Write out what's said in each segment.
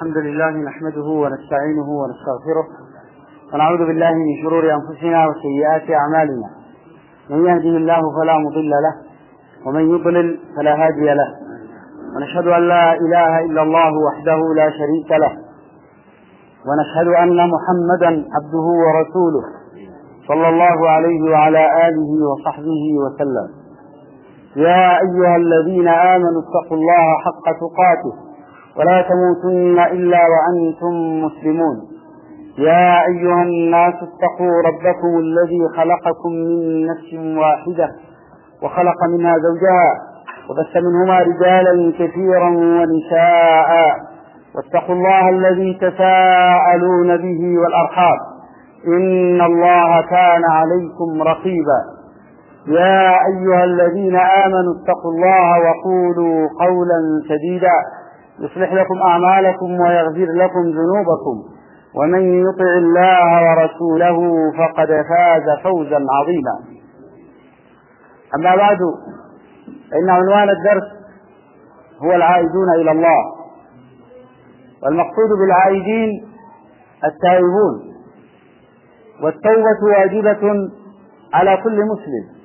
الحمد لله نحمده ونستعينه ونستغفره ونعوذ بالله من شرور أنفسنا وسيئات أعمالنا. من يهده الله فلا مضل له ومن يضلل فلا هادي له، ونشهد أن لا إله إلا الله وحده لا شريك له، ونشهد أن محمدا عبده ورسوله صلى الله عليه وعلى آله وصحبه وسلم. يا أيها الذين آمنوا اتقوا الله حق تقاته ولا تموتن إلا وأنتم مسلمون. يا أيها الناس اتقوا ربكم الذي خلقكم من نفس واحدة وخلق منها زوجها وبث منهما رجالا كثيرا ونساء، واتقوا الله الذي تساءلون به والأرحام إن الله كان عليكم رقيبا. يا أيها الذين آمنوا اتقوا الله وقولوا قولا سديدا يصلح لكم أعمالكم ويغفر لكم ذنوبكم، ومن يطع الله ورسوله فقد فاز فوزا عظيما. أما بعد، فإن عنوان الدرس هو العائدون إلى الله، والمقصود بالعائدين التائبون، والتوبة واجبة على كل مسلم.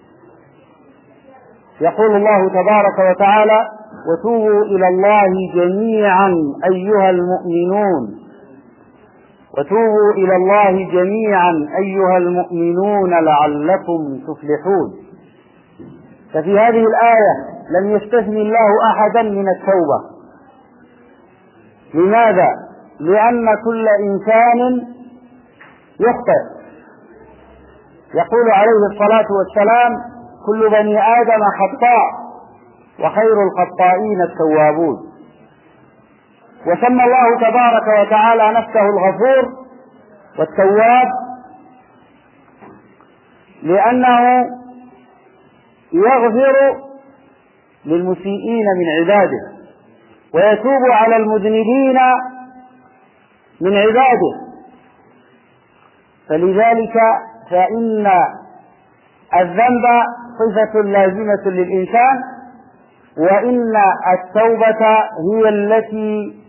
يقول الله تبارك وتعالى: وتوبوا إلى الله جميعا أيها المؤمنون، وتوبوا إلى الله جميعا أيها المؤمنون لعلكم تفلحون. ففي هذه الآية لم يستثني الله أحدا من التوبة. لماذا؟ لأن كل إنسان يخطئ. يقول عليه الصلاة والسلام: كل بني آدم خطاء وخير الخطائين التوابون. وسمى الله تبارك وتعالى نفسه الغفور والتواب لأنه يغفر للمسيئين من عباده ويتوب على المذنبين من عباده. فلذلك فإن الذنب صفة لازمة للإنسان، وإن التوبة هي التي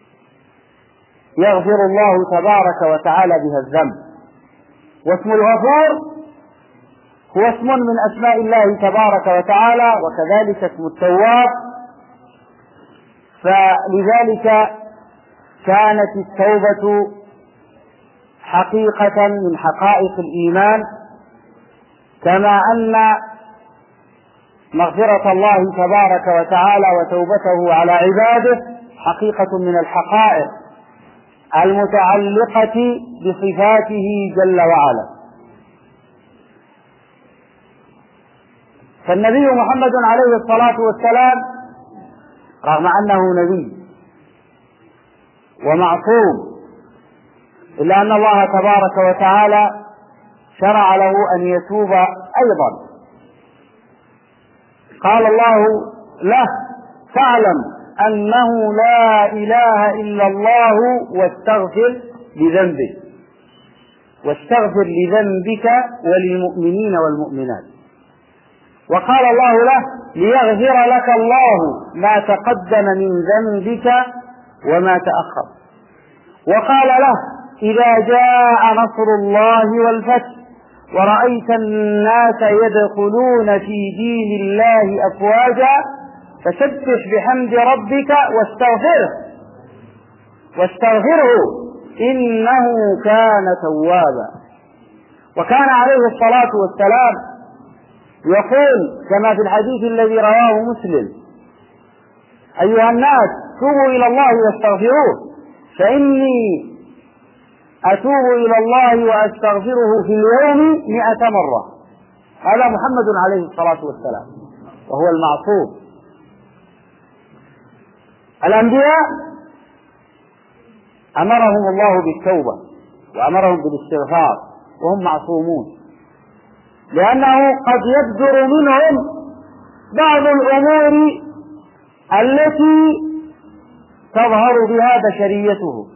يغفر الله تبارك وتعالى بها الذنب. واسم الغفور هو اسم من أسماء الله تبارك وتعالى، وكذلك اسم التواب. فلذلك كانت التوبة حقيقة من حقائق الإيمان، كما أن مغفرة الله تبارك وتعالى وتوبته على عباده حقيقة من الحقائق المتعلقة بصفاته جل وعلا. فالنبي محمد عليه الصلاة والسلام رغم أنه نبي ومعصوم، إلا أن الله تبارك وتعالى شرع له أن يتوب أيضا. قال الله له: فاعلم أنه لا إله إلا الله واستغفر لذنبك وللمؤمنين والمؤمنات. وقال الله له: ليغفر لك الله ما تقدم من ذنبك وما تأخر. وقال له: إذا جاء نصر الله والفتح ورأيت الناس يدخلون في دين الله أفواجا فسبح بحمد ربك واستغفره إنه كان توابا. وكان عليه الصلاة والسلام يقول كما في الحديث الذي رواه مسلم: أيها الناس توبوا إلى الله واستغفروه فإني أتوب إلى الله وأستغفره في اليوم 100 مرة. هذا محمد عليه الصلاة والسلام وهو المعصوم. الأنبياء أمرهم الله بالتوبة وأمرهم بالاستغفار وهم معصومون، لأنه قد يصدر منهم بعض الأمور التي تظهر بها بشريته.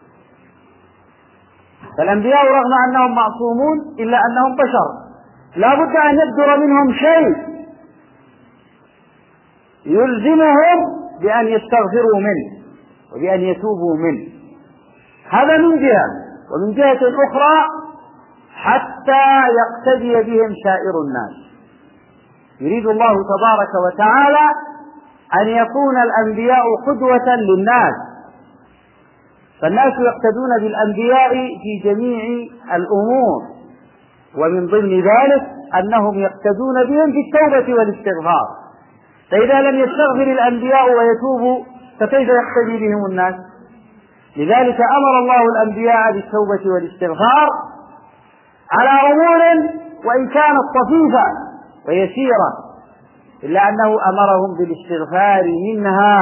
فالأنبياء رغم أنهم معصومون إلا أنهم بشر، لا بد أن يصدر منهم شيء يلزمهم بأن يستغفروا منه. وبأن يتوبوا منه. هذا من جهة، ومن جهة أخرى حتى يقتدي بهم سائر الناس. يريد الله تبارك وتعالى أن يكون الأنبياء قدوة للناس، فالناس يقتدون بالأنبياء في جميع الأمور، ومن ضمن ذلك أنهم يقتدون بهم في التوبة والاستغفار. فإذا لم يستغفر الأنبياء ويتوبوا فكيف يقتدي بهم الناس؟ لذلك أمر الله الأنبياء بالتوبة والاستغفار على أمور وإن كانت طفيفة ويسيرة، إلا أنه أمرهم بالاستغفار منها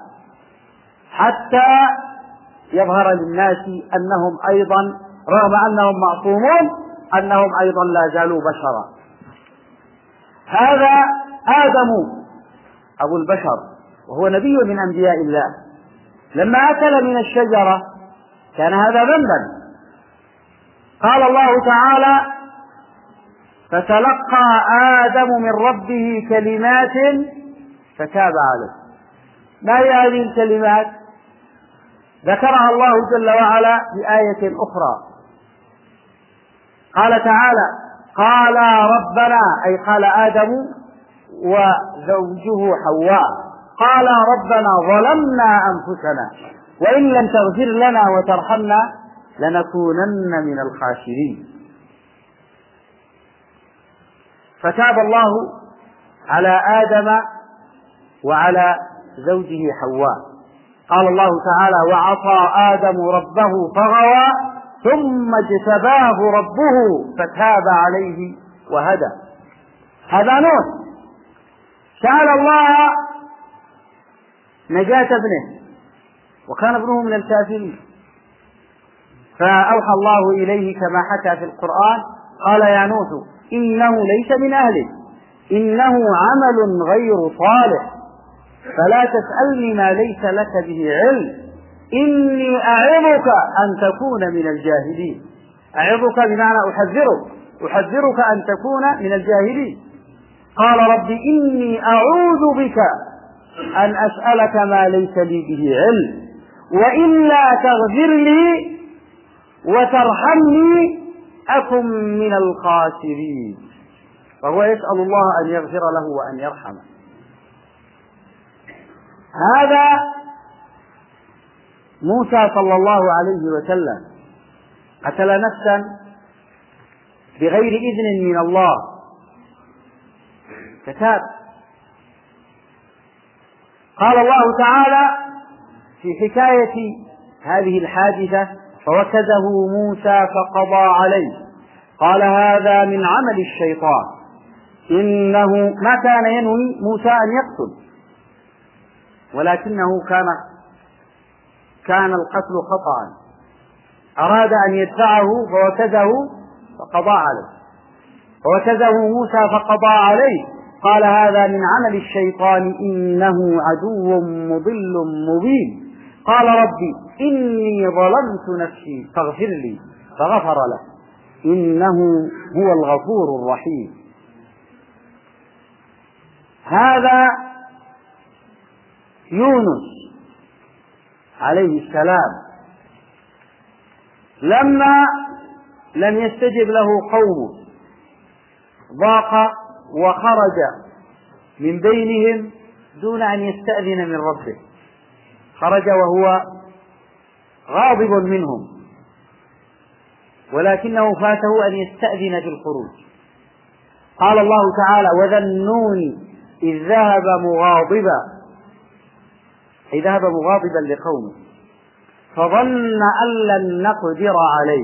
حتى يظهر للناس أنهم أيضا رغم أنهم معصومون أنهم أيضا لا زالوا بشرا. هذا آدم أبو البشر وهو نبي من أنبياء الله، لما أكل من الشجرة كان هذا ذنبا. قال الله تعالى: فتلقى آدم من ربه كلمات فتاب عليه. ما هي هذه الكلمات؟ ذكرها الله جل وعلا في آية أخرى. قال تعالى: قال ربنا، أي قال آدم وزوجه حواء، قال ربنا ظلمنا أنفسنا وإن لم تغفر لنا وترحمنا لنكونن من الخاسرين. فتاب الله على آدم وعلى زوجه حواء. قال الله تعالى: وعصى آدم ربه فغوى ثم اجتباه ربه فتاب عليه وهدى. هذا نوح سأل الله نجاة ابنه وكان ابنه من الكافرين، فأوحى الله إليه كما حكى في القرآن: قال يا نوح إنه ليس من أهلك إنه عمل غير صالح فلا تسألني ما ليس لك به علم إني أعظك أن تكون من الجاهلين. أعظك بمعنى أحذرك أن تكون من الجاهلين. قال رب إني أعوذ بك أن أسألك ما ليس لي به علم وإلا تغفر لي وترحمني أكن من الخاسرين. فهو يسأل الله أن يغفر له وأن يرحمه. هذا موسى صلى الله عليه وسلم قتل نفسا بغير إذن من الله فتاب. قال الله تعالى في حكاية هذه الحادثة: فوكزه موسى فقضى عليه قال هذا من عمل الشيطان إنه ما كان ينوي موسى أن يقتل، ولكنه كان القتل خطأ، أراد أن يدفعه فوكزه فقضى عليه. فوكزه موسى فقضى عليه قال هذا من عمل الشيطان إنه عدو مضل مبين. قال ربي إني ظلمت نفسي فاغفر لي فغفر له إنه هو الغفور الرحيم. هذا يونس عليه السلام لما لم يستجب له قومه ضاق وخرج من بينهم دون أن يستأذن من ربه، خرج وهو غاضب منهم ولكنه فاته أن يستأذن في الخروج. قال الله تعالى: وذا النون إذ ذهب مغاضبا لقومه فظن أن لن نقدر عليه.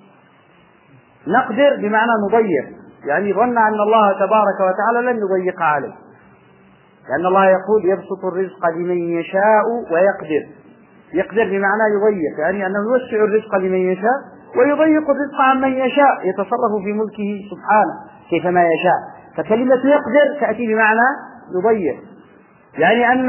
نقدر بمعنى نضيق، يعني ظن أن الله تبارك وتعالى لن يضيق عليه، لأن الله يقول: يبسط الرزق لمن يشاء ويقدر. يقدر بمعنى يضيق، يعني أنه يوسع الرزق لمن يشاء ويضيق الرزق عن من يشاء، يتصرف في ملكه سبحانه كيفما يشاء. فكلمة يقدر تأتي بمعنى يضيق، يعني أن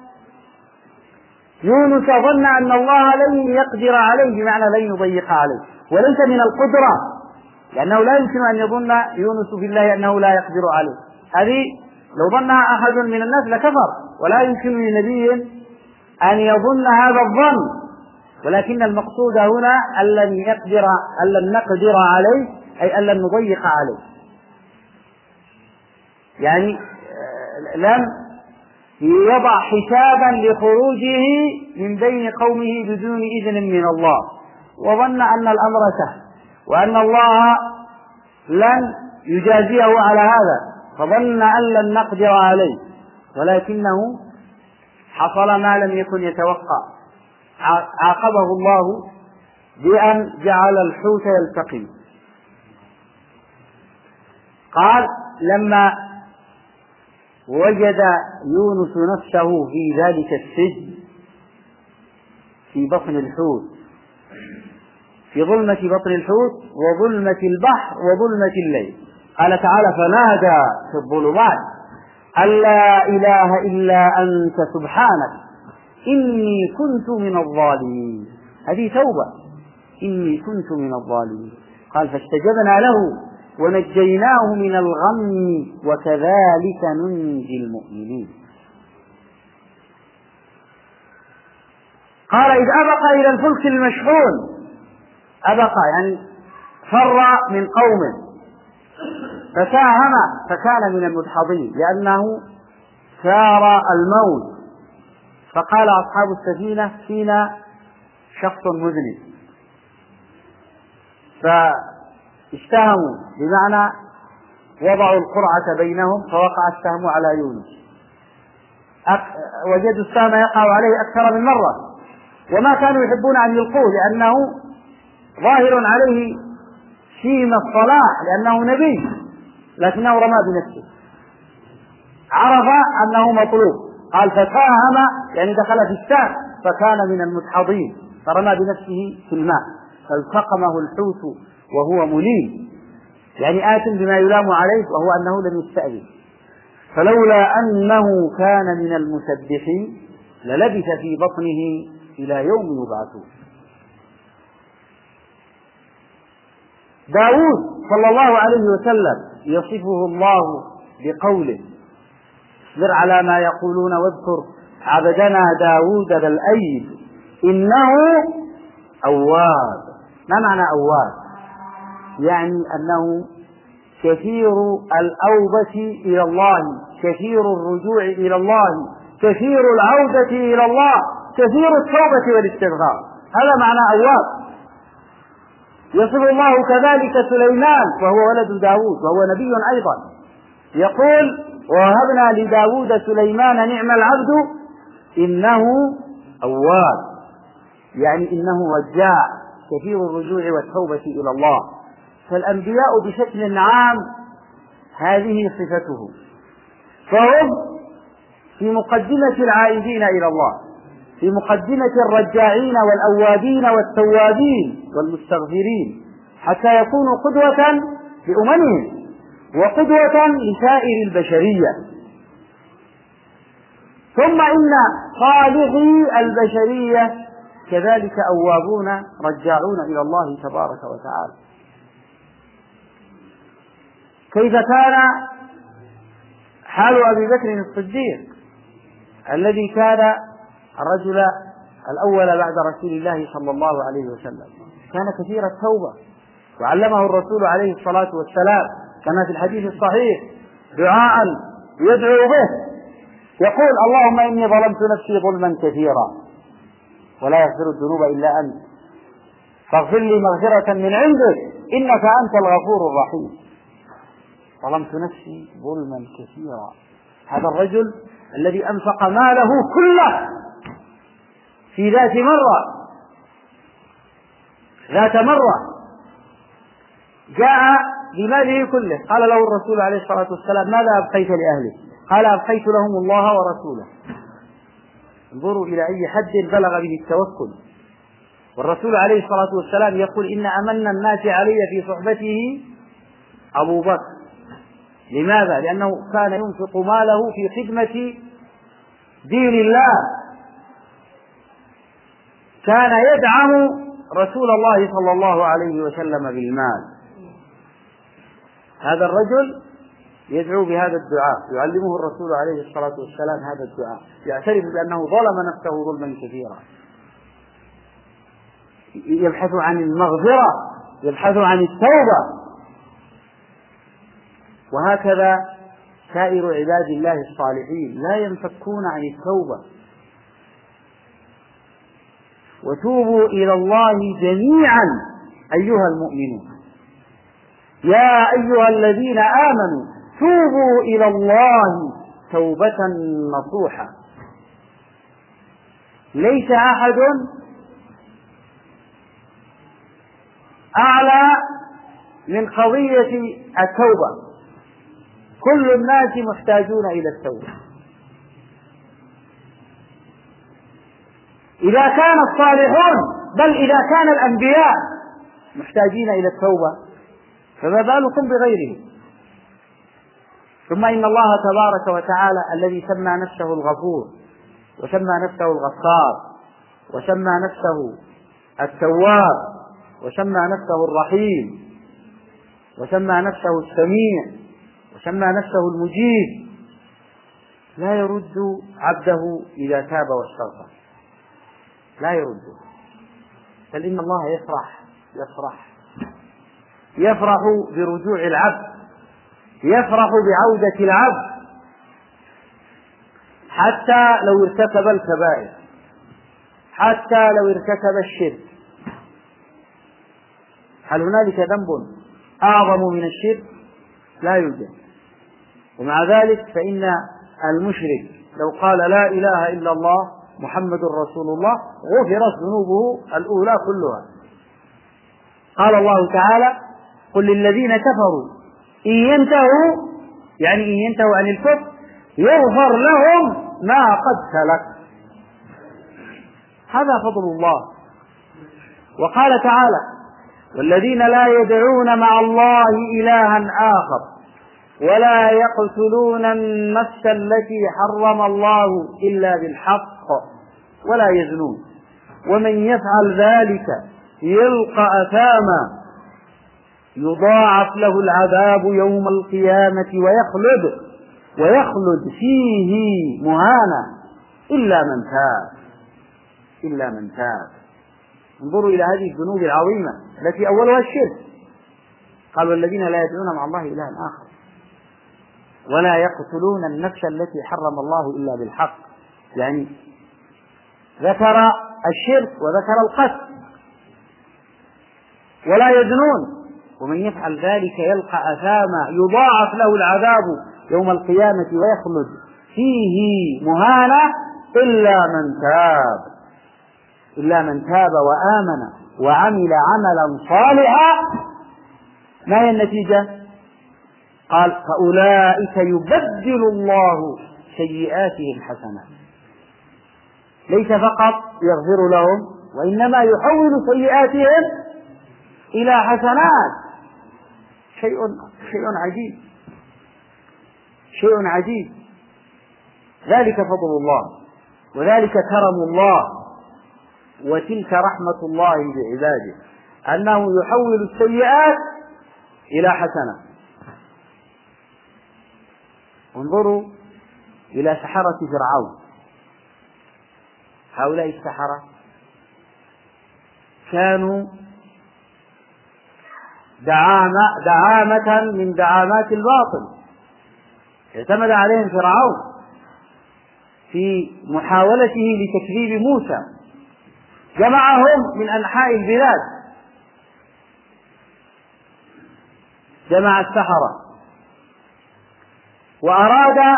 يونس ظن أن الله لن يقدر عليه بمعنى لن يضيق عليه، وليس من القدرة، لأنه لا يمكن أن يظن يونس بالله أنه لا يقدر عليه. هذه لو ظنها أحد من الناس لكفر، ولا يمكن لنبي أن يظن هذا الظن، ولكن المقصود هنا أن لن نقدر عليه، أي أن لن نضيق عليه، يعني لم يضع حسابا لخروجه من بين قومه بدون إذن من الله، وظن أن الأمر سهل وأن الله لن يجازيه على هذا، فظن أن لن نقدر عليه، ولكنه حصل ما لم يكن يتوقع. عاقبه الله بأن جعل الحوت يلتقم. قال: لما وجد يونس نفسه في ذلك السجن في بطن الحوت، في ظلمة بطن الحوت وظلمة البحر وظلمة الليل، قال تعالى: فنادى في الظلمات أن لا إله إلا أنت سبحانك إني كنت من الظالمين. هذه توبة، إني كنت من الظالمين. قال: فاستجبنا له ونجيناه من الغم وكذلك ننجي المؤمنين. قال: إذ أبق إلى الفلك المشحون، أبق يعني فر من قومه، فساهم فكان من المدحضين لأنه سار الموت، فقال أصحاب السفينة: فينا شخص مذنب، فاشتهموا، بمعنى وضعوا القرعة بينهم، فوقع السهم على يونس، وجدوا السهم يقع عليه أكثر من مرة، وما كانوا يحبون أن يلقوه لأنه ظاهر عليه شيم الصلاح لأنه نبي، لكنه رمى بنفسه، عرف أنه مطلوب، قال: فساهم يعني دخل في السهم فكان من المدحضين، فرمى بنفسه في الماء فالتقمه الحوت وهو مليم، يعني آت بما يلام عليه، وهو أنه لم يستأذن، فلولا أنه كان من المسبحين للبث في بطنه إلى يوم يبعثون. داود صلى الله عليه وسلم يصفه الله بقوله: اصبر على ما يقولون واذكر عبدنا داود ذا الأيد إنه أواب. ما معنى أواب؟ يعني أنه كثير الأوبة إلى الله، كثير الرجوع إلى الله، كثير العودة إلى الله، كثير التوبة والاستغفار، هذا معنى أواب. يصف الله كذلك سليمان وهو ولد داود وهو نبي أيضا، يقول: ووهبنا لداود سليمان نعم العبد إنه أواب، يعني إنه رجاع كثير الرجوع والتوبة إلى الله. فالأنبياء بشكل عام هذه صفته، فهم في مقدمة العائدين إلى الله، في مقدمة الرجاعين والأوابين والتوابين والمستغفرين، حتى يكونوا قدوة لأممهم وقدوة لسائر البشرية. ثم إن صالحي البشرية كذلك أوابون رجاعون إلى الله تبارك وتعالى. كيف كان حال أبي بكر الصديق الذي كان الرجل الأول بعد رسول الله صلى الله عليه وسلم، كان كثير التوبة، وعلمه الرسول عليه الصلاة والسلام كما في الحديث الصحيح دعاء يدعو به، يقول: اللهم إني ظلمت نفسي ظلما كثيرا ولا يغفر الذنوب إلا أنت فاغفر لي مغفرة من عندك إنك أنت الغفور الرحيم. ظلمت نفسي ظلما كثيرا. هذا الرجل الذي أنفق ماله كله في ذات مرة جاء بماله كله، قال له الرسول عليه الصلاة والسلام: ماذا أبقيت لأهلك؟ قال: أبقيت لهم الله ورسوله. انظروا إلى أي حد بلغ به التوكل. والرسول عليه الصلاة والسلام يقول: إن أمن الناس علي في صحبته أبو بكر. لماذا؟ لأنه كان ينفق ماله في خدمة دين الله، كان يدعم رسول الله صلى الله عليه وسلم بالمال. هذا الرجل يدعو بهذا الدعاء، يعلمه الرسول عليه الصلاة والسلام هذا الدعاء، يعترف بأنه ظلم نفسه ظلما كثيرا، يبحث عن المغفرة، يبحث عن التوبة. وهكذا سائر عباد الله الصالحين لا ينفكون عن التوبة. وتوبوا إلى الله جميعا أيها المؤمنون، يا أيها الذين آمنوا توبوا إلى الله توبة نصوحا. ليس أحد أعلى من قضية التوبة، كل الناس محتاجون إلى التوبة. إذا كان الصالحون بل إذا كان الأنبياء محتاجين إلى التوبة فما بالكم بغيرهم. ثم إن الله تبارك وتعالى الذي سمى نفسه الغفور وسمى نفسه الغفار وسمى نفسه التواب وسمى نفسه الرحيم وسمى نفسه السميع وسمى نفسه المجيب، لا يرد عبده إذا تاب واستغفر، لا يرده، بل إن الله يفرح برجوع العبد، يفرح بعودة العبد حتى لو ارتكب الكبائر، حتى لو ارتكب الشرك. هل هنالك ذنب أعظم من الشرك؟ لا يوجد. ومع ذلك فإن المشرك لو قال لا إله إلا الله محمد رسول الله غفرت ذنوبه الأولى كلها. قال الله تعالى قل للذين كفروا إن ينتهوا، يعني إن ينتهوا عن الكفر يغفر لهم ما قد سلف. هذا فضل الله. وقال تعالى والذين لا يدعون مع الله إلها آخر ولا يقتلون النفس التي حرم الله إلا بالحق ولا يزنون ومن يفعل ذلك يلقى أثاما يضاعف له العذاب يوم القيامة ويخلد فيه مهانا إلا من تاب. انظروا إلى هذه الذنوب العظيمة التي أولها الشرك. قال والذين لا يدعون مع الله إلها آخر ولا يقتلون النفس التي حرم الله إلا بالحق، يعني ذكر الشرك وذكر القتل. ولا يزنون ومن يفعل ذلك يلقى أثاما يضاعف له العذاب يوم القيامة ويخلد فيه مهانا إلا من تاب وآمن وعمل عملا صالحا. ما هي النتيجة؟ قال فأولئك يبدل الله سيئاتهم حسنات. ليس فقط يغفر لهم وإنما يحول سيئاتهم إلى حسنات. شيء عجيب. ذلك فضل الله وذلك كرم الله وتلك رحمة الله بعباده أنه يحول السيئات إلى حسنات. انظروا إلى سحرة فرعون. هؤلاء السحرة كانوا دعامة من دعامات الباطل، اعتمد عليهم فرعون في محاولته لتكذيب موسى، جمعهم من أنحاء البلاد، جمع السحرة وأراد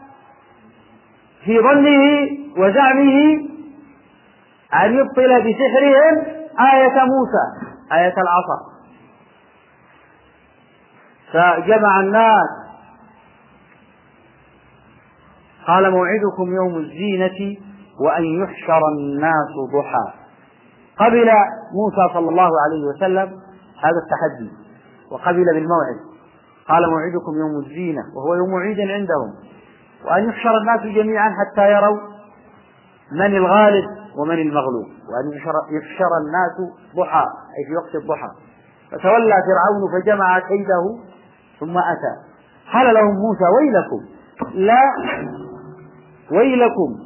في ظنه وزعمه أن يبطل بسحرهم آية موسى، آية العصا. فجمع الناس قال موعدكم يوم الزينة وأن يحشر الناس ضحى. قبل موسى صلى الله عليه وسلم هذا التحدي وقبل بالموعد، قال موعدكم يوم الزينة وهو يوم عيد عندهم، وأن يحشر الناس جميعا حتى يروا من الغالب ومن المغلوب، وأن يحشر الناس ضحى أي في وقت الضحى. فتولى فرعون فجمع كيده ثم أتى قال لهم موسى ويلكم ويلكم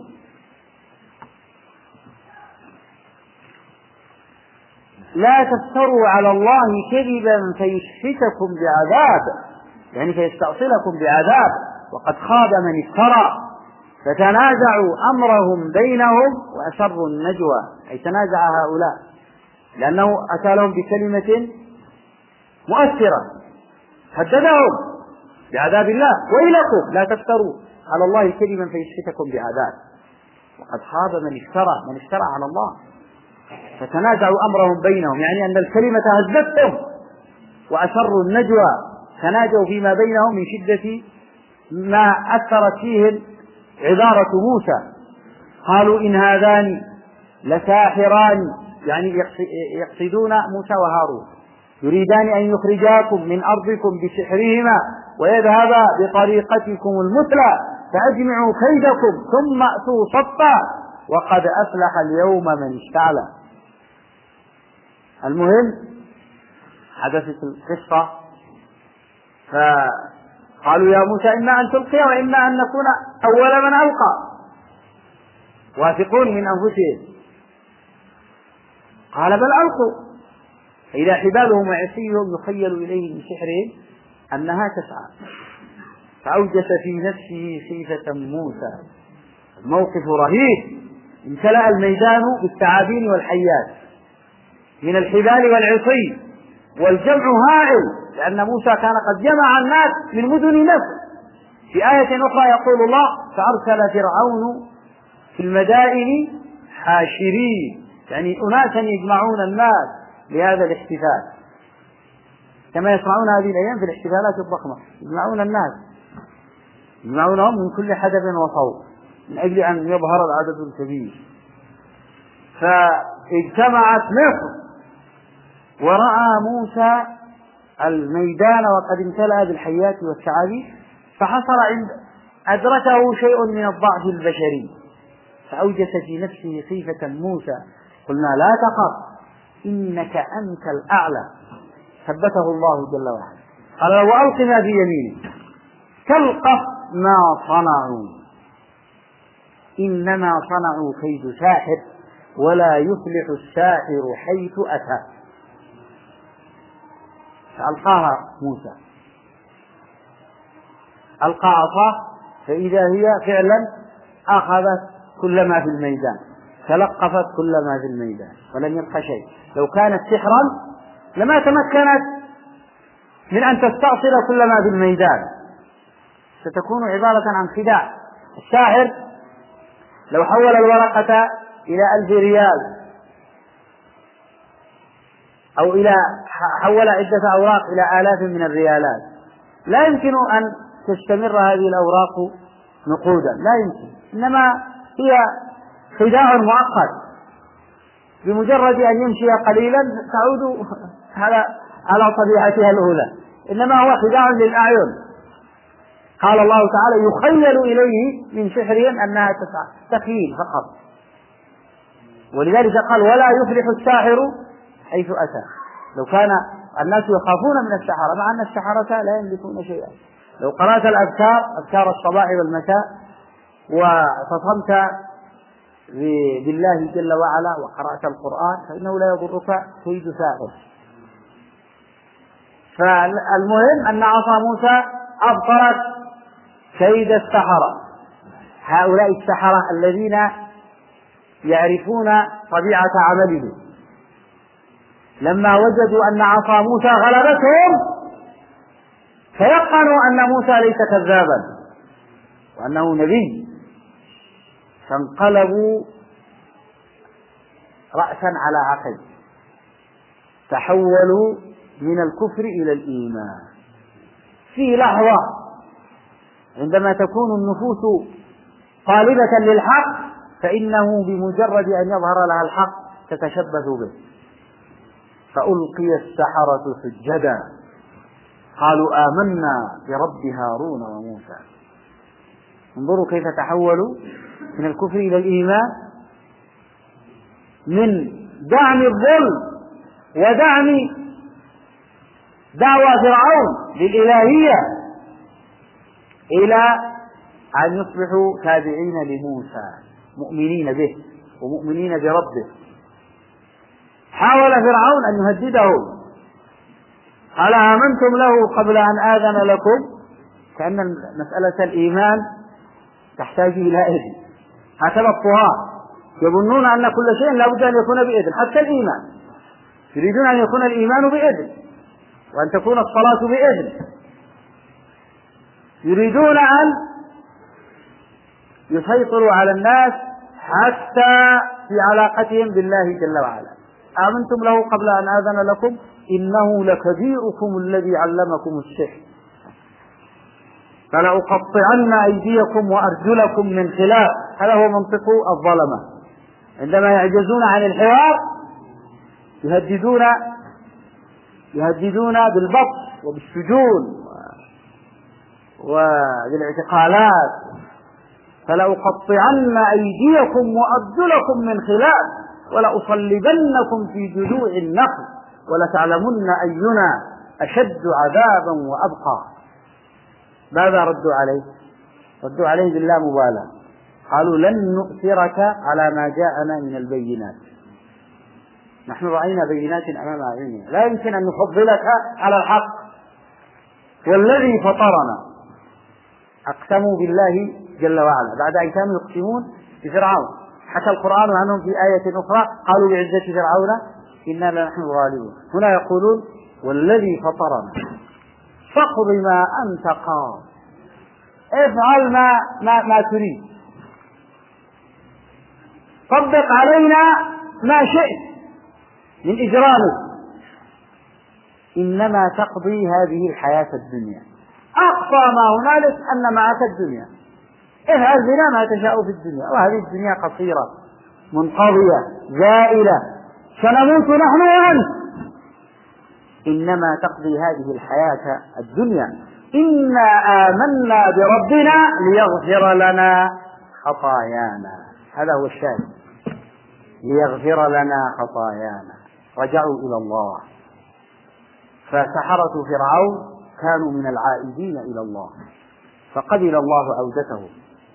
لا تفتروا على الله كذبا فيسحتكم بعذاب، يعني فيستأصلكم بعذاب، وقد خاب من افترى. فتنازعوا أمرهم بينهم وأسروا النجوى، أي تنازع هؤلاء لأنه أتى لهم بكلمة مؤثرة هددهم بعذاب الله: ويلكم لا تفتروا على الله كذبا فيسحتكم بعذاب، وقد خاب من افترى على الله. فتنازعوا أمرهم بينهم، يعني أن الكلمة هزتهم، وأسروا النجوى، تناجوا فيما بينهم من شدة ما أثرت فيهم عبارة موسى. قالوا إن هذان لساحران، يعني يقصدون موسى وهارون، يريدان أن يخرجاكم من أرضكم بسحرهما ويذهبا بطريقتكم المثلى فأجمعوا كيدكم ثم أتوا صفا وقد أفلح اليوم من استعلى. المهم حدثت القصة، فقالوا يا موسى إما أن تلقي وإما أن نكون أول من ألقى، واثقون من أنفسهم. قال بل ألقوا، فإذا حبالهم وعصيهم يخيل إليه من سحرهم أنها تسعى. فأوجس في نفسه خيفة موسى. الموقف رهيب، امتلأ الميدان بالثعابين والحيات من الحبال والعصي، والجمع هائل، لأن موسى كان قد جمع الناس من مدن نفس. في آية أخرى يقول الله: فأرسل فرعون في المدائن حاشرين، يعني أناسا يجمعون الناس لهذا الاحتفال، كما يصنعون هذه الأيام في الاحتفالات الضخمة، يجمعون الناس، يجمعونهم من كل حدب وصوب من أجل أن يظهر العدد الكبير. فاجتمعت مصر ورأى موسى الميدان وقد امتلأ بالحيات والثعابين، فحصل أدركه شيء من الضعف البشري، فأوجس في نفسه خيفة موسى. قلنا لا تخف إنك أنت الأعلى، ثبته الله جل وعلا. قال وألق ما في يمينك تلقف ما صنعوا إنما صنعوا كيد ساحر ولا يفلح الساحر حيث أتى. فألقاها موسى، ألقى عصاه فإذا هي فعلا أخذت كل ما في الميدان، تلقفت كل ما في الميدان ولم يبق شيء. لو كانت سحرا لما تمكنت من أن تستأصل كل ما في الميدان، ستكون عبارة عن خداع. الساحر لو حول الورقة إلى 1000 ريال أو حول عدة أوراق إلى آلاف من الريالات، لا يمكن أن تستمر هذه الأوراق نقودا، لا يمكن، إنما هي خداع مؤقت، بمجرد أن يمشي قليلا تعود على طبيعتها الأولى، إنما هو خداع للأعين. قال الله تعالى يخيل إليه من سحرهم أنها تسعى، تخيل فقط. ولذلك قال ولا يفلح الساحر حيث أتى. لو كان الناس يخافون من السحرة، مع أن السحرة لا يملكون شيئا. لو قرأت الأذكار، أذكار الصباح والمساء، واعتصمت بالله جل وعلا وقرأت القرآن، فإنه لا يضرك كيد ساحر. فالمهم أن عصا موسى أبطلت كيد السحرة، هؤلاء السحرة الذين يعرفون طبيعة عمله. لما وجدوا أن عصا موسى غلبتهم تيقنوا أن موسى ليس كذابا وأنه نبي، فانقلبوا رأسا على عقب، تحولوا من الكفر إلى الإيمان في لحظة. عندما تكون النفوس طالبة للحق فإنه بمجرد أن يظهر لها الحق تتشبث به. فألقي السحرة سجدا قالوا آمنا برب هارون وموسى. انظروا كيف تحولوا من الكفر إلى الإيمان، من دعم الظلم ودعم دعوى فرعون للإلهية إلى أن يصبحوا تابعين لموسى مؤمنين به ومؤمنين بربه. حاول فرعون أن يهددهم، قال آمنتم له قبل أن آذن لكم، كأن مسألة الإيمان تحتاج إلى إذن. هكذا الطغاة يظنون أن كل شيء لا بد أن يكون بإذن، حتى الإيمان يريدون أن يكون الإيمان بإذن وأن تكون الصلاة بإذن، يريدون أن يسيطروا على الناس حتى في علاقتهم بالله جل وعلا. آمنتم له قبل أن آذن لكم إنه لكبيركم الذي علمكم السحر فلأقطعن أيديكم وأرجلكم من خلاف. هذا هو منطق الظلمة، عندما يعجزون عن الحوار يهددون بالبطش وبالسجون وبالاعتقالات. فلأقطعن أيديكم وأرجلكم من خلاف ولأصلبنكم في جذوع النخل ولتعلمن أينا أشد عذابا وأبقى. ماذا ردوا عليه؟ ردوا عليه باللامبالاة، قالوا لن نؤثرك على ما جاءنا من البينات، نحن رأينا بينات أمام أعيننا، لا يمكن أن نفضلك على الحق. والذي فطرنا، أقسموا بالله جل وعلا بعد أن كانوا يقسمون بفرعون. حكى القرآن عنهم في آية أخرى قالوا بعزة فرعون إنا لنحن الغالبون. هنا يقولون والذي فطرنا فاقض ما أنت قاض، افعل ما تريد، طبق علينا ما شئت من إجرامك، إنما تقضي هذه الحياة الدنيا. أقصى ما هنالك أن معك الدنيا، افعل بنا ما تشاء في الدنيا، وهذه الدنيا قصيرة منقضية زائلة سنموت نحن وأنت، إنما تقضي هذه الحياة الدنيا إنا آمنا بربنا ليغفر لنا خطايانا. هذا هو الشاهد، ليغفر لنا خطايانا، رجعوا إلى الله. فسحرة فرعون كانوا من العائدين إلى الله، فقبل الله عودتهم،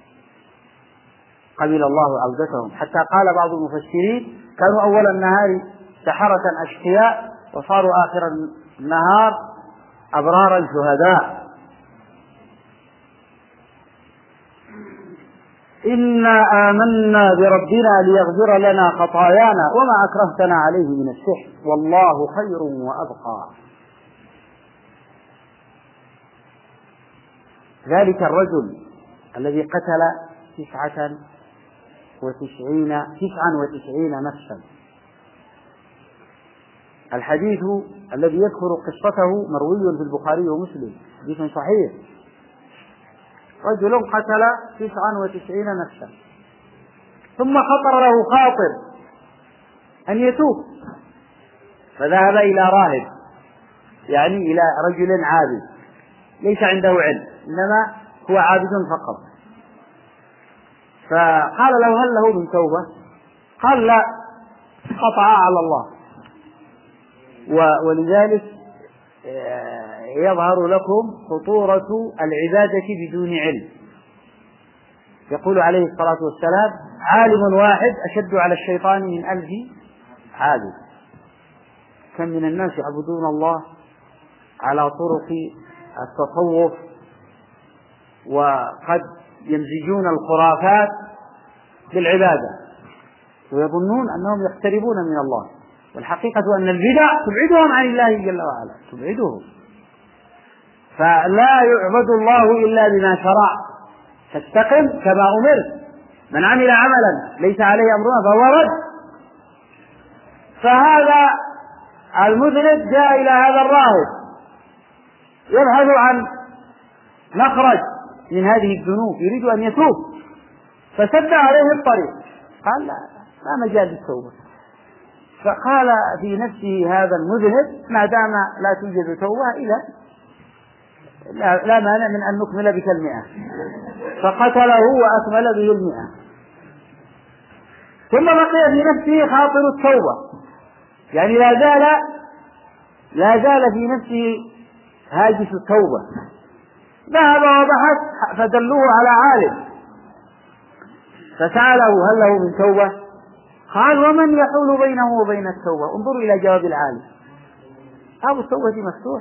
قبل الله عودتهم، حتى قال بعض المفسرين كانوا أول النهار سحرة أشقياء وصاروا آخر النهار أبرارا شهداء. إنا آمنا بربنا ليغفر لنا خطايانا وما أكرهتنا عليه من السحر والله خير وأبقى. ذلك الرجل الذي قتل 99 نفسا، الحديث الذي يذكر قصته مروي في البخاري ومسلم، حديث صحيح. رجل قتل 99 نفسا ثم خطر له خاطر أن يتوب، فذهب إلى راهب، يعني إلى رجل عابد ليس عنده علم إنما هو عابد فقط، فقال له هل له من توبة؟ قال لا، قطع على الله. ولذلك يظهر لكم خطورة العبادة بدون علم. يقول عليه الصلاة والسلام عالم واحد أشد على الشيطان من 1000 عابد. كم من الناس يعبدون الله على طرق التصوف وقد يمزجون الخرافات بالعبادة ويظنون أنهم يقتربون من الله، والحقيقة أن البدع تبعدهم عن الله جل وعلا، تبعدهم. فلا يعبد الله إلا بما شرع، فاستقم كما أمرت، من عمل عملا ليس عليه أمرنا فهو رد. فهذا المذنب جاء إلى هذا الراهب يبحث عن مخرج من هذه الذنوب، يريد أن يتوب، فسد عليه الطريق، قال لا مجال للتوبة. فقال في نفسه هذا المذهب ما دام لا توجد توبة إذا لا مانع من أن نكمل بك 100، فقتله وأكمل به 100. ثم بقي في نفسه خاطر التوبة، يعني لا زال في نفسه هاجس التوبة، ذهب وبحث فدلوه على عالم فسأله هل له من توبة؟ قال ومن يحول بينه وبين التوبة؟ انظروا إلى جواب العالم، باب التوبة مفتوح.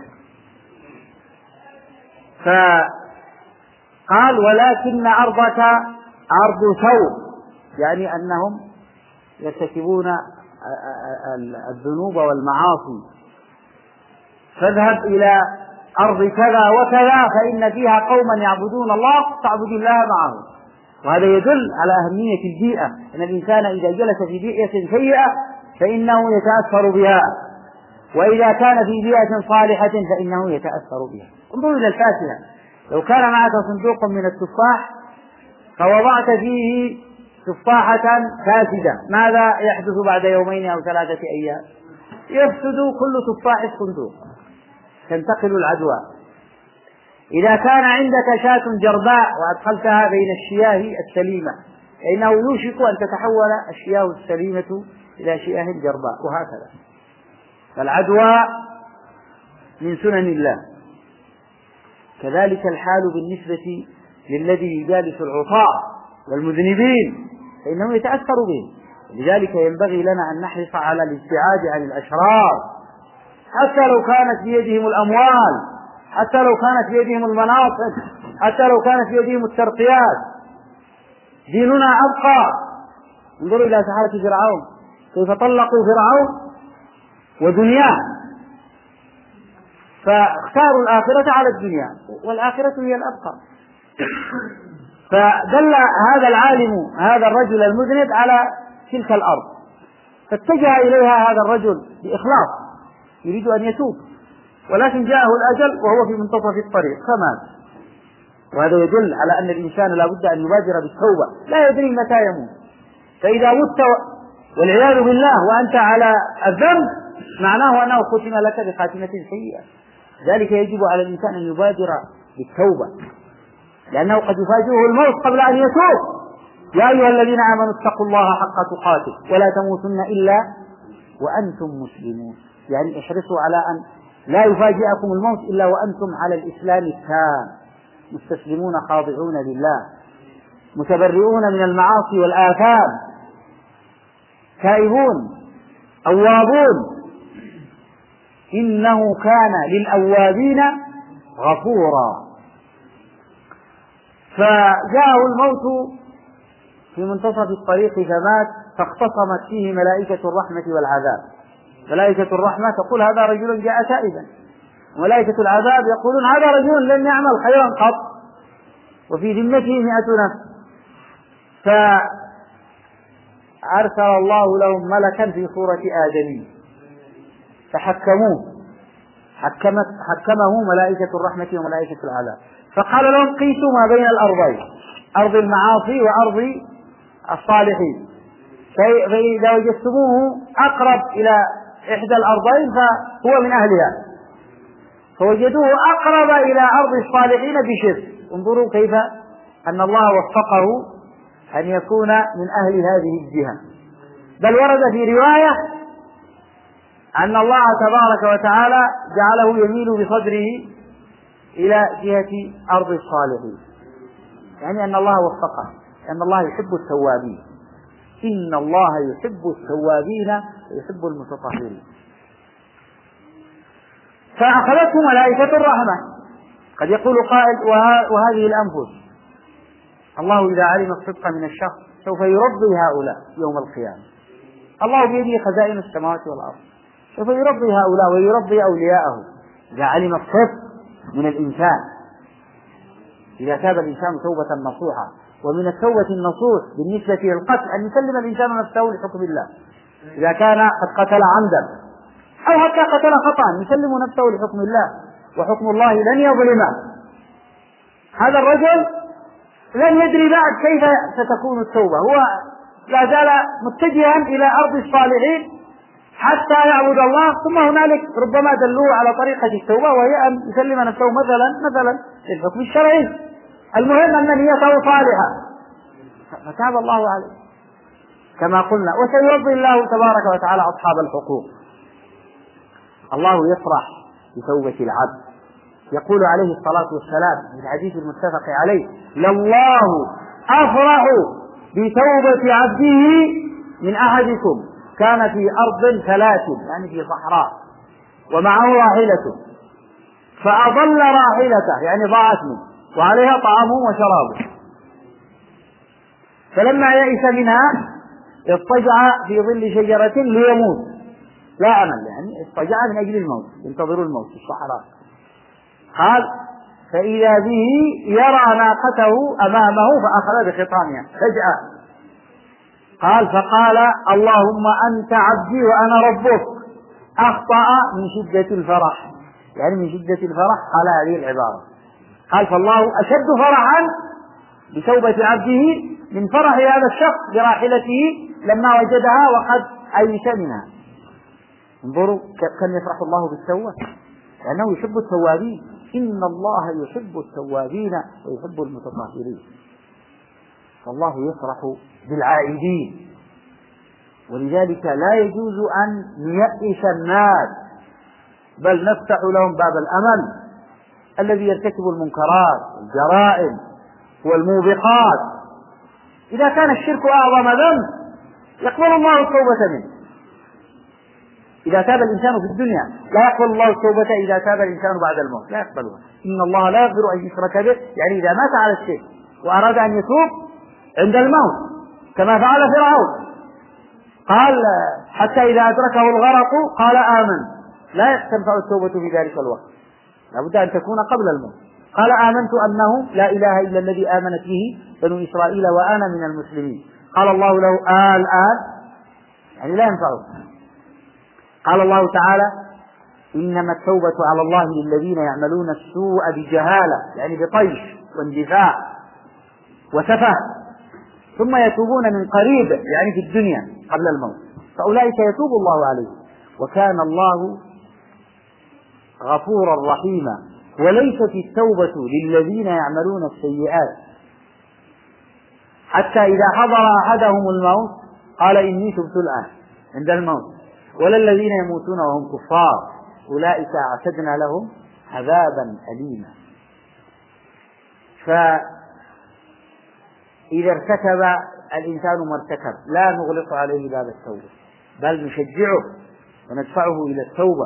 فقال ولكن أرضك أرض ثوب، يعني أنهم يرتكبون الذنوب والمعاصي، فاذهب إلى أرض كذا وكذا فإن فيها قوما يعبدون الله فاعبد الله معهم. وهذا يدل على أهمية البيئة، أن الإنسان إذا جلس في بيئة سيئة فإنه يتأثر بها، وإذا كان في بيئة صالحة فإنه يتأثر بها. انظروا إلى الفاكهة، لو كان معك صندوق من التفاح فوضعت فيه تفاحة فاسدة، ماذا يحدث بعد يومين أو 3 أيام؟ يفسد كل تفاح الصندوق، تنتقل العدوى. إذا كان عندك شاة جرباء وأدخلتها بين الشياه السليمة فإنه يوشك أن تتحول الشياه السليمة إلى شياه جرباء، وهكذا. فالعدوى من سنن الله. كذلك الحال بالنسبة للذي يجالس العصاة والمذنبين، فإنه يتأثر بهم. لذلك ينبغي لنا أن نحرص على الابتعاد عن الأشرار، حتى لو كانت بيدهم الأموال، حتى لو كانت بيدهم المناصب، حتى لو كانت بيدهم الترقيات. ديننا أبقى. انظروا إلى سحرة فرعون كيف طلقوا فرعون ودنياه، فاختاروا الآخرة على الدنيا، والآخرة هي الأبقى. فدل هذا العالم هذا الرجل المذنب على تلك الأرض، فاتجه إليها هذا الرجل بإخلاص يريد أن يتوب، ولكن جاءه الأجل وهو في منتصف الطريق فمات. وهذا يدل على أن الإنسان لا بد أن يبادر بالتوبة، لا يدري متى يموت. فإذا مت والعياذ بالله وأنت على الذنب معناه أنه ختم لك بخاتمة سيئة. ذلك يجب على الإنسان أن يبادر بالتوبة، لأنه قد يفاجئه الموت قبل أن يتوب. يا أيها الذين آمنوا اتقوا الله حق تقاته ولا تموتن إلا وأنتم مسلمون، يعني احرصوا على أن لا يفاجئكم الموت إلا وأنتم على الإسلام التام، مستسلمون خاضعون لله، متبرئون من المعاصي والآثام، تائبون أوابون، إنه كان للأوابين غفورا. فجاءه الموت في منتصف الطريق فمات، فاختصمت فيه ملائكة الرحمة والعذاب. ملائكة الرحمة تقول هذا رجل جاء تائبا، وملائكة العذاب يقولون هذا رجل لم يعمل خيرا قط وفي ذمته 100 نفس. فأرسل الله لهم ملكا في صورة آدمي فحكموه، حكمه ملائكة الرحمة وملائكة العذاب، فقال لهم قيسوا ما بين الأرضين، أرض المعاصي وأرض الصالحين، فإذا وجدتموه أقرب إلى إحدى الأرضين فهو من أهلها، فوجدوه أقرب إلى أرض الصالحين بشرك. انظروا كيف أن الله وفقه أن يكون من أهل هذه الجهة. بل ورد في رواية أن الله تبارك وتعالى جعله يميل بصدره إلى جهة أرض الصالحين، يعني أن الله وفقه، أن الله يحب التوابين، إن الله يحب التوابين ويحب المتطهرين. فأخذته ملائكة الرحمة. قد يقول قائل وهذه الأنفس الله إذا علم الصدق من الشخص سوف يرضي هؤلاء يوم القيامة. الله بيده خزائن السماوات والأرض، سوف يرضي هؤلاء ويرضي أولياءه إذا علم الصدق من الإنسان، إذا تاب الإنسان توبة نصوحة. ومن التوبة النصوح بالنسبة للقتل أن يسلم الإنسان نفسه لحكم الله، إذا كان قد قتل عمدا أو حتى قتل خطأ يسلم نفسه لحكم الله، وحكم الله لن يظلمه. هذا الرجل لن يدري بعد كيف ستكون التوبة، هو لا زال متجها إلى أرض الصالحين حتى يعبد الله، ثم هنالك ربما دلوه على طريقة التوبة وهي أن يسلم نفسه مثلا للحكم الشرعي، المهم أن نيته صالحة، فتاب الله عليه كما قلنا. وسيرضي الله تبارك وتعالى أصحاب الحقوق. الله يفرح بتوبة العبد يقول عليه الصلاة والسلام في الحديث المتفق عليه: لله أفرح بتوبة عبده من أحدكم كان في أرض ثلاث، يعني في صحراء، ومعه راحلته فأضل راحلته، يعني ضاعت منه، وعليها طعامه وشرابه، فلما يئس منها اضطجع في ظل شجرة ليموت، لا أمل، يعني اضطجع من أجل الموت، ينتظر الموت في الصحراء. قال: فإذا به يرى ناقته أمامه فأخذ بخطامها فجأة. قال: فقال: اللهم أنت عبدي وأنا ربك. أخطأ من شدة الفرح، يعني من شدة الفرح قال هذه العبارة. قال: فالله أشد فرحا بتوبة عبده من فرح هذا الشخص براحلته لما وجدها وقد أيس منها. انظروا كم يفرح الله بالتوبة، لأنه يحب التوابين. إن الله يحب التوابين ويحب المتطهرين، فالله يفرح بالعائدين. ولذلك لا يجوز أن نيئس الناس، بل نفتح لهم باب الأمل. الذي يرتكب المنكرات والجرائم والموبقات، إذا كان الشرك أعظم ذنب يقبل الله التوبة منه. إذا تاب الإنسان في الدنيا لا يقبل الله التوبة، إذا تاب الإنسان بعد الموت لا يقبلها. إن الله لا يغفر أن يشرك به، يعني إذا مات على الشرك وأراد أن يتوب عند الموت كما فعل فرعون، قال: حتى إذا أدركه الغرق قال آمنت، لا تنفع التوبة في ذلك الوقت، لابد أن تكون قبل الموت. قال: آمنت أنه لا إله إلا الذي آمنت به بنو إسرائيل وأنا من المسلمين. قال الله له: الآن، يعني لا ينفعه. قال الله تعالى: إنما التوبة على الله للذين يعملون السوء بجهالة، يعني بطيش واندفاع وسفه، ثم يتوبون من قريب، يعني في الدنيا قبل الموت، فأولئك يتوب الله عليهم، وكان الله غفورا رحيما. وليست التوبة للذين يعملون السيئات حتى إذا حضر أحدهم الموت قال: إني تبت الآن، عند الموت، ولا الذين يموتون وهم كفار أولئك أعتدنا لهم عذابا أليما. فإذا ارتكب الإنسان ما ارتكب لا نغلق عليه باب التوبة، بل نشجعه وندفعه إلى التوبة،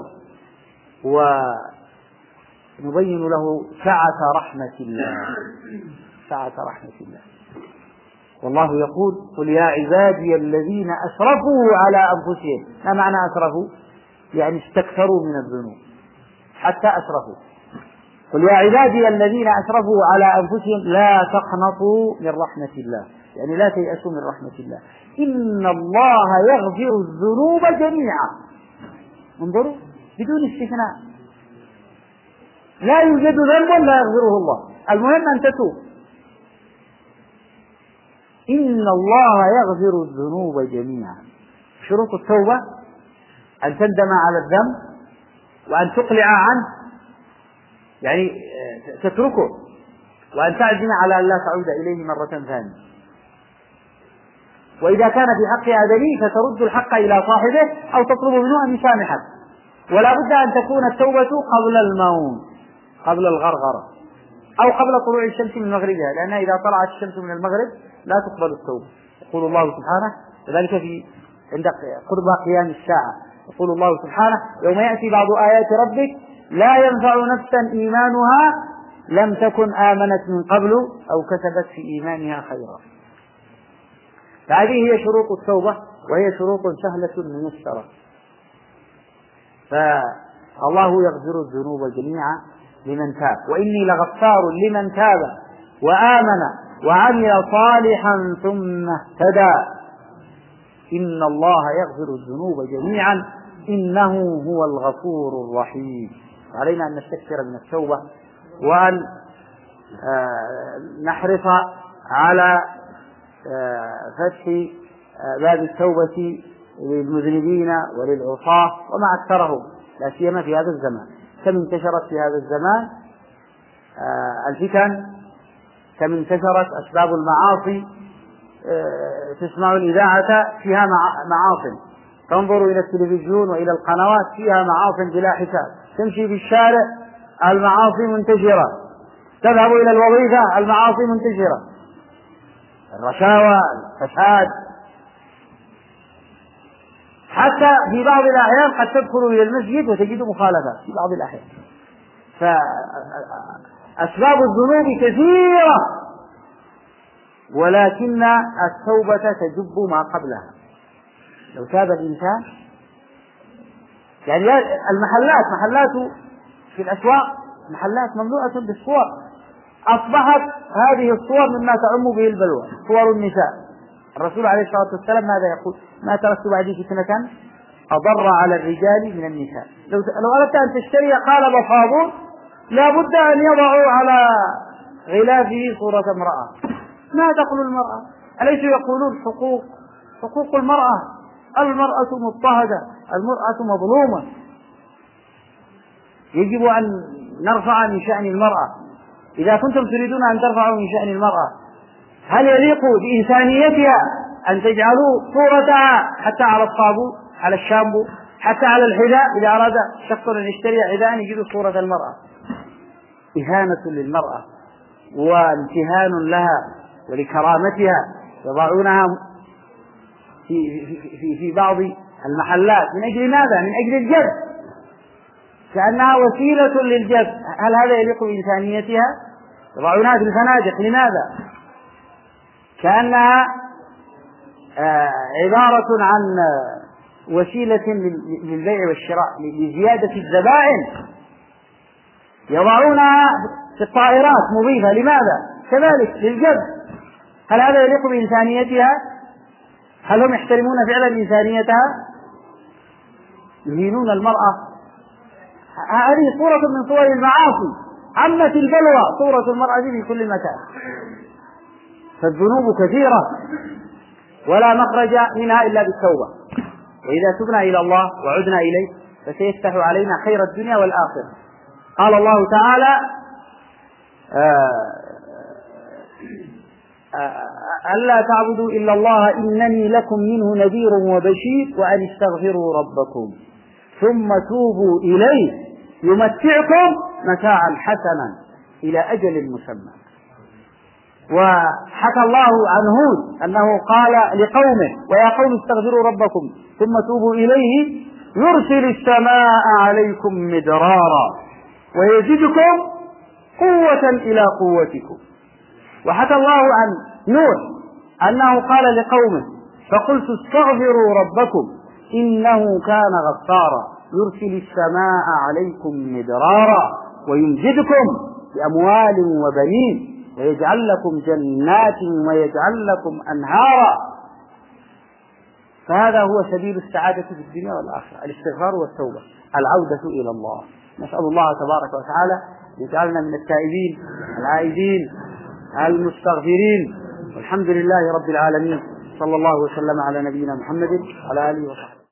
ونبين له سعة رحمة الله، سعة رحمة الله. والله يقول: قل يا عبادي الذين أسرفوا على أنفسهم. ما معنى أسرفوا؟ يعني استكثروا من الذنوب حتى أسرفوا. قل يا عبادي الذين أسرفوا على أنفسهم لا تقنطوا من رحمة الله، يعني لا تيأسوا من رحمة الله، إن الله يغفر الذنوب جميعا. انظروا، بدون استثناء، لا يوجد ذنب لا يغفره الله، المهم أن تتوب. إن الله يغفر الذنوب جميعا. شروط التوبة أن تندم على الذنب، وأن تقلع عنه، يعني تتركه، وأن تعزم على أن لا تعود إليه مرة ثانية. وإذا كان في حق آدمي فترد الحق إلى صاحبه أو تطلب منه أن يسامحك. ولا بد أن تكون التوبة قبل الموت، قبل الغرغرة، أو قبل طلوع الشمس من مغربها، لأنها إذا طلعت الشمس من المغرب لا تقبل التوبة. يقول الله سبحانه وذلك عند قرب قيام الساعة، يقول الله سبحانه: يوم يأتي بعض آيات ربك لا ينفع نفسا إيمانها لم تكن آمنت من قبل أو كسبت في إيمانها خيرا. فهذه هي شروط التوبة، وهي شروط سهلة ميسرة. فالله يغفر الذنوب جميعا لمن تاب، وإني لغفار لمن تاب وآمن وعمل صالحا ثم اهتدى. إن الله يغفر الذنوب جميعا إنه هو الغفور الرحيم. علينا أن نستكثر من التوبة، وأن نحرص على فتح باب التوبة للمذنبين وللعصاة وما أكثرهم، لا سيما في هذا الزمان. كم انتشرت في هذا الزمان الفتن، كم انتشرت أسباب المعاصي. تسمع الإذاعة فيها معاصي، تنظر إلى التلفزيون وإلى القنوات فيها معاصي بلا حساب، تمشي في الشارع المعاصي منتشرة، تذهب إلى الوظيفة المعاصي منتشرة، الرشاوى، الفساد، حتى في بعض الأحيان قد تدخل إلى المسجد وتجد مخالفات في بعض الأحيان. فأسباب الذنوب كثيرة، ولكن التوبة تجب ما قبلها. لو تاب الإنسان، يعني محلات في الأسواق محلات ممنوعة بالصور، أصبحت هذه الصور مما تعم به البلوى، صور النساء. الرسول عليه الصلاة والسلام ماذا يقول؟ ما تركت بعدي فتنة أضر على الرجال من النساء. لو أردت أن تشتري قالب صابون لا بد أن يضعوا على غلافه صورة امرأة. ما تقول المرأة؟ أليس يقولون حقوق المرأة؟ المرأة مضطهدة، المرأة مظلومة، يجب أن نرفع من شأن المرأة. إذا كنتم تريدون أن ترفعوا من شأن المرأة، هل يليق بإنسانيتها أن تجعلوا صورتها حتى على الصابون، على الشامبو، حتى على الحذاء؟ إذا أراد شخص أن يشتري حذاء يجد صورة المرأة. إهانة للمرأة وامتهان لها ولكرامتها، يضعونها في بعض المحلات من أجل ماذا؟ من أجل الجذب، كأنها وسيلة للجذب. هل هذا يليق بإنسانيتها؟ يضعونها في الفنادق لماذا؟ كأنها عبارة عن وسيلة للبيع والشراء، لزيادة الزبائن. يضعونها في الطائرات مضيفة لماذا؟ كذلك للجذب. هل هذا يليق بإنسانيتها؟ هل هم يحترمون فعلا إنسانيتها؟ يهينون المرأة. هذه صورة من صور المعاصي، عمت البلوى صورة المرأة في كل مكان. فالذنوب كثيرة ولا مخرج منها إلا بالتوبة، وإذا تبنا إلى الله وعدنا إليه فسيفتح علينا خير الدنيا والآخرة. قال الله تعالى: ألا تعبدوا إلا الله إنني لكم منه نذير وبشير وأن استغفروا ربكم ثم توبوا إليه يمتعكم متاعا حسنا إلى أجل مسمى. وحكى الله عن هود أنه قال لقومه: ويا قوم استغفروا ربكم ثم توبوا إليه يرسل السماء عليكم مدرارا ويزدكم قوة إلى قوتكم. وحكى الله عن نوح أنه قال لقومه: فقلت استغفروا ربكم إنه كان غفارا يرسل السماء عليكم مدرارا ويمجدكم بأموال وبنين ويجعل لكم جنات ويجعل لكم أنهارا. فهذا هو سبيل السعادة في الدنيا والآخرة، الاستغفار والتوبة، العودة إلى الله. نسأل الله تبارك وتعالى يجعلنا من التائبين العائدين المستغفرين، والحمد لله رب العالمين. صلى الله وسلم على نبينا محمد وعلى آله وصحبه.